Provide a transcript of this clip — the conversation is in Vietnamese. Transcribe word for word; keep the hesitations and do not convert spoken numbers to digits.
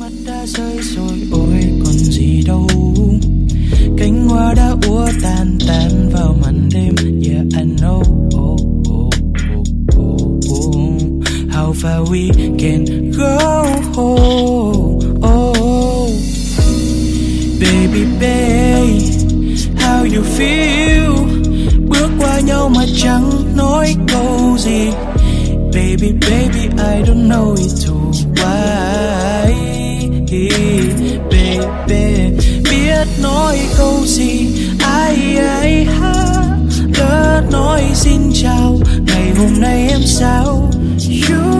mắt đã rơi rồi ôi còn gì đâu, cánh hoa đã úa tan tan vào màn đêm. Yeah I know, oh, oh, oh, oh, oh. How far we can go, oh, oh. Baby babe, how you feel? Bước qua nhau mà chẳng nói câu gì. Baby baby I don't know it too why. Baby biết nói câu gì, ai ai ha lỡ nói xin chào. Ngày hôm nay em sao? You